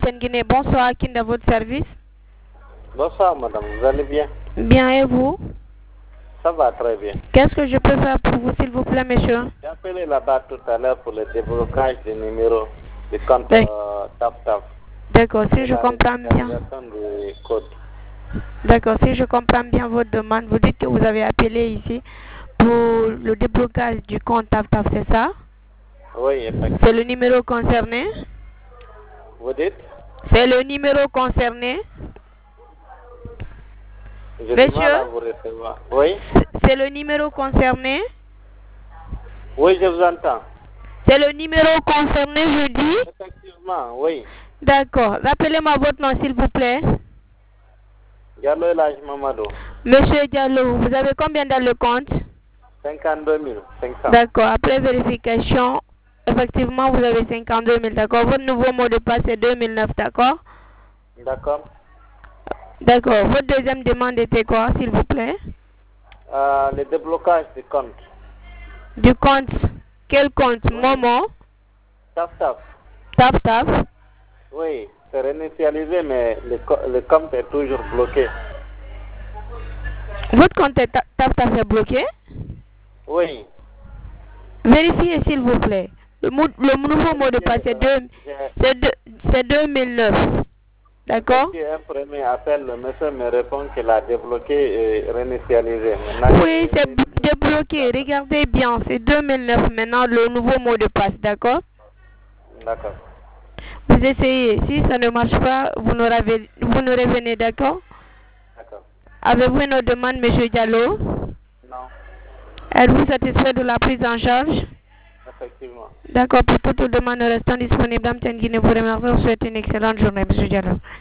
Guinée, bonsoir, Kinda, à votre service. Bonsoir madame, vous allez bien? Bien, et vous? Ça va très bien. Qu'est-ce que je peux faire pour vous, s'il vous plaît, monsieur? J'ai appelé là-bas tout à l'heure pour le déblocage des numéros du compte TAF. D'accord, si je comprends bien. D'accord, si je comprends bien votre demande, vous dites que vous avez appelé ici pour le déblocage du compte TAF, c'est ça? Oui, effectivement. C'est le numéro concerné? Vous dites? C'est le numéro concerné? J'ai du mal à vous recevoir. Oui? C'est le numéro concerné? Oui, je vous entends. C'est le numéro concerné, je dis? Effectivement, oui. D'accord. Rappelez-moi votre nom, s'il vous plaît. Diallo Elhadji Mamadou. Monsieur Diallo, vous avez combien dans le compte? 52 500. D'accord. Après vérification, effectivement, vous avez 52 000, d'accord? Votre nouveau mot de passe est 2009, d'accord? D'accord. D'accord. Votre deuxième demande était quoi, s'il vous plaît? Le déblocage du compte. Du compte? Quel compte? Oui. Momo? TAF. TAF? Oui, c'est réinitialisé, mais le compte est toujours bloqué. Votre compte TAF est bloqué? Oui. Vérifiez, s'il vous plaît. Le nouveau mot de passe c'est 2009. D'accord? Un premier appel, le monsieur me répond qu'il a débloqué et réinitialisé. Oui, c'est débloqué. Regardez bien, c'est 2009 maintenant, le nouveau mot de passe, d'accord? D'accord. Vous essayez. Si ça ne marche pas, vous nous revenez, d'accord? D'accord. Avez-vous une autre demande, monsieur Diallo? Non. Êtes-vous satisfait de la prise en charge? Effectivement. D'accord, pour toute demande restant disponible, Dame Guinée vous remercie. Vous souhaite une excellente journée, monsieur Diallo.